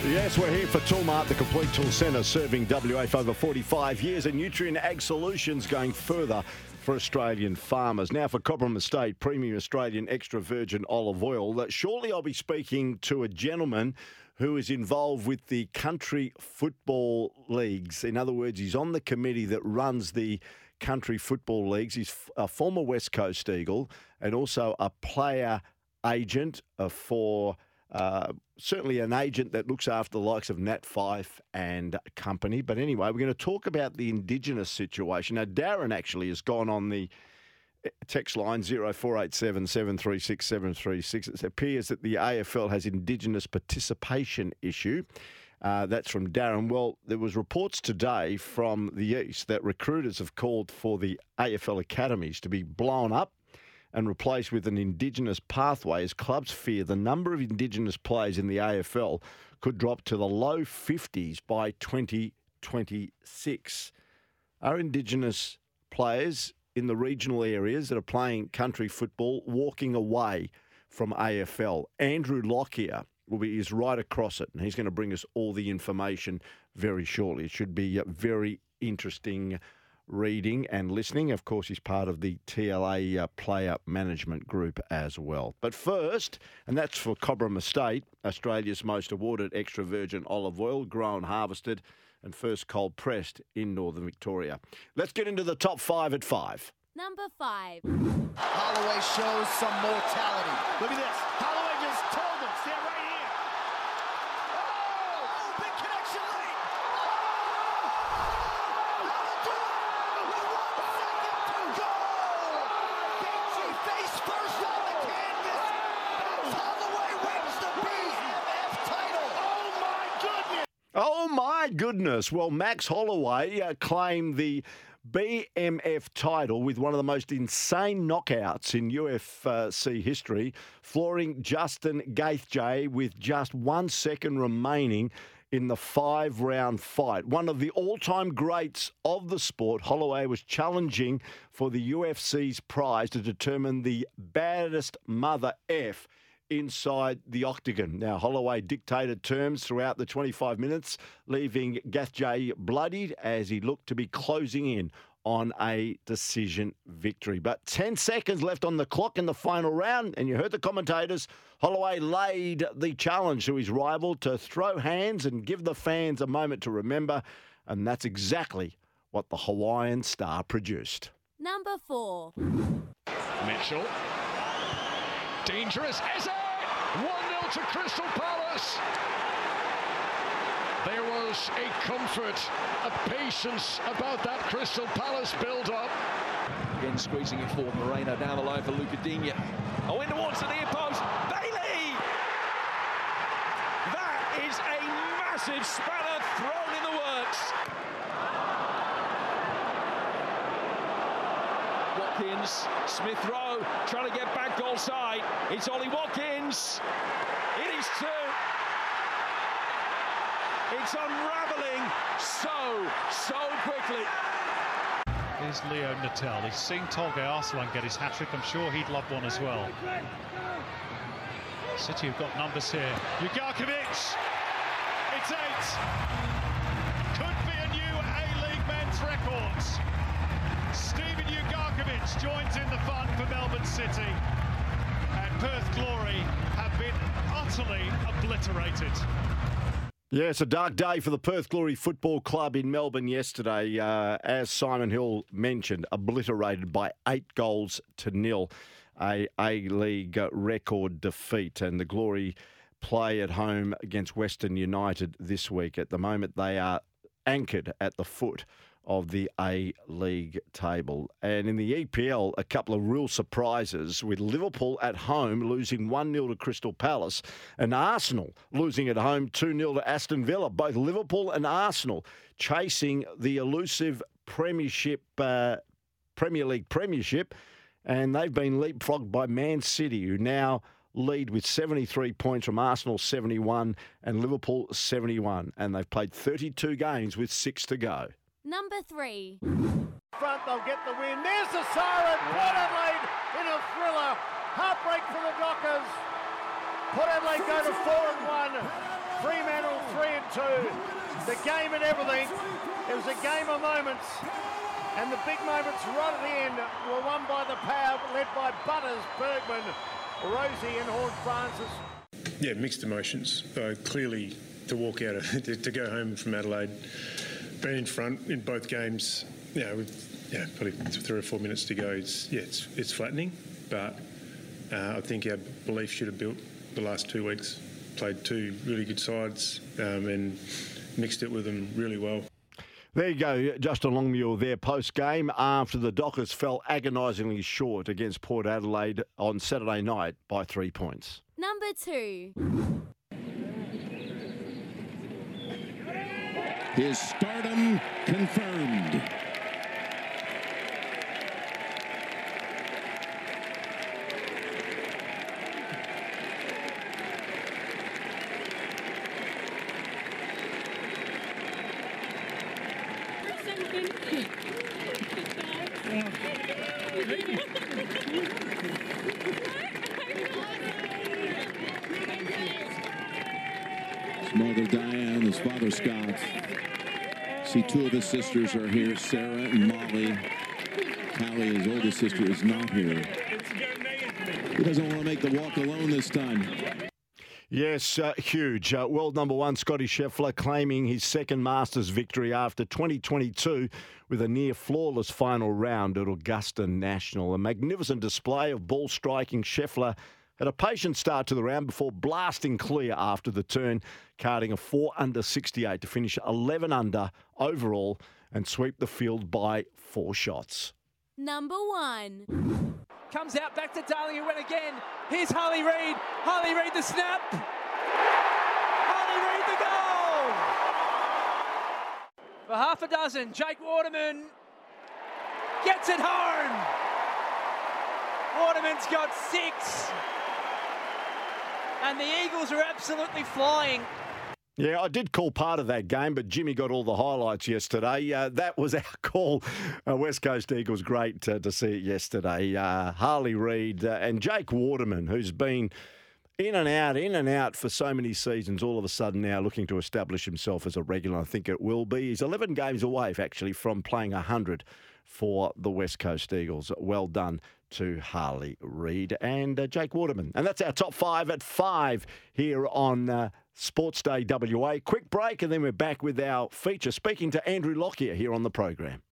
Yes, we're here for Toolmart, the complete tool centre serving WA for over 45 years, and Nutrien Ag Solutions going further for Australian farmers. Now for Cobram Estate, premium Australian extra virgin olive oil. Shortly I'll be speaking to a gentleman who is involved with the country football leagues. In other words, he's on the committee that runs the country football leagues. He's a former West Coast Eagle and also a player agent for... certainly an agent that looks after the likes of Nat Fyfe and company. But anyway, we're going to talk about the Indigenous situation. Now, Darren actually has gone on the text line 0487 736 736. It appears that the AFL has Indigenous participation issue. That's from Darren. Well, there was reports today from the East that recruiters have called for the AFL academies to be blown up and replaced with an Indigenous pathway as clubs fear the number of Indigenous players in the AFL could drop to the low 50s by 2026. Are Indigenous players in the regional areas that are playing country football walking away from AFL? Andrew Lockyer is right across it, and he's going to bring us all the information very shortly. It should be very interesting reading and listening. Of course, he's part of the TLA player management group as well. But first, and that's for Cobram Estate, Australia's most awarded extra virgin olive oil, grown, harvested, and first cold pressed in Northern Victoria. Let's get into the top 5 at 5. Number 5. Holloway shows some mortality. Look at this. Holloway just told him, stand right here. Oh, big connection late. Face first on the canvas. Holloway wins the BMF title. Oh my goodness. Well, Max Holloway claimed the BMF title with one of the most insane knockouts in UFC history, flooring Justin Gaethje with just 1 second remaining in the 5-round fight. One of the all-time greats of the sport, Holloway was challenging for the UFC's prize to determine the baddest mother F inside the octagon. Now, Holloway dictated terms throughout the 25 minutes, leaving Gaethje bloodied as he looked to be closing in on a decision victory. But 10 seconds left on the clock in the final round, and you heard the commentators. Holloway laid the challenge to his rival to throw hands and give the fans a moment to remember, and that's exactly what the Hawaiian star produced. Number 4. Mitchell. Dangerous. Eze! 1-0 to Crystal Palace. There was a comfort, a patience about that Crystal Palace build-up. Again squeezing it forward. Moreno down the line for Luca Digne. Oh, in towards the near post. Bailey! That is a massive spanner thrown in the works. Watkins, Smith Rowe trying to get back goal side. It's Ollie Watkins. It is 2. It's unravelling so quickly. Here's Leo Natel. He's seen Tolga Arslan get his hat-trick. I'm sure he'd love one as well. City have got numbers here. Ugarkovic! It's 8! Could be a new A-League men's records. Steven Ugarkovic joins in the fun for Melbourne City. And Perth Glory have been utterly obliterated. Yeah, it's a dark day for the Perth Glory Football Club in Melbourne yesterday. As Simon Hill mentioned, obliterated by 8-0. A A-League record defeat. And the Glory play at home against Western United this week. At the moment, they are anchored at the foot of the A-League table. And in the EPL, a couple of real surprises with Liverpool at home losing 1-0 to Crystal Palace and Arsenal losing at home 2-0 to Aston Villa. Both Liverpool and Arsenal chasing the elusive Premier League premiership, and they've been leapfrogged by Man City, who now lead with 73 points from Arsenal 71 and Liverpool 71. And they've played 32 games with 6 to go. Number 3. Front, they'll get the win. There's the siren. Port Adelaide in a thriller. Heartbreak for the Dockers. Port Adelaide go to 4-1. Fremantle 3-2. The game and everything. It was a game of moments. And the big moments right at the end were won by the Power, led by Butters, Bergman, Rosie and Horne-Francis. Yeah, mixed emotions. Clearly, to walk out, to go home from Adelaide, being in front in both games, with probably 3 or 4 minutes to go, it's flattening. But I think our belief should have built the last 2 weeks. Played 2 really good sides and mixed it with them really well. There you go, Justin Longmuir there post-game after the Dockers fell agonisingly short against Port Adelaide on Saturday night by 3 points. Number 2. His stardom confirmed. His mother Diane, his father Scott. See, 2 of his sisters are here, Sarah and Molly. Callie, his oldest sister, is not here. He doesn't want to make the walk alone this time. Yes, huge. World number 1, Scotty Scheffler, claiming his second Masters victory after 2022 with a near-flawless final round at Augusta National. A magnificent display of ball striking. Scheffler had a patient start to the round before blasting clear after the turn, carding a 4 under 68 to finish 11 under overall and sweep the field by 4 shots. Number 1. Comes out back to Darling, who went again. Here's Harley Reid. Harley Reid the snap. Harley Reid the goal. For half a dozen, Jake Waterman gets it home. Waterman's got 6. And the Eagles are absolutely flying. Yeah, I did call part of that game, but Jimmy got all the highlights yesterday. That was our call. West Coast Eagles, great to see it yesterday. Harley Reid and Jake Waterman, who's been in and out for so many seasons, all of a sudden now looking to establish himself as a regular. I think it will be. He's 11 games away, actually, from playing 100 for the West Coast Eagles. Well done to Harley Reid and Jake Waterman. And that's our top 5 at 5 here on Sports Day WA. Quick break and then we're back with our feature, speaking to Andrew Lockyer here on the program.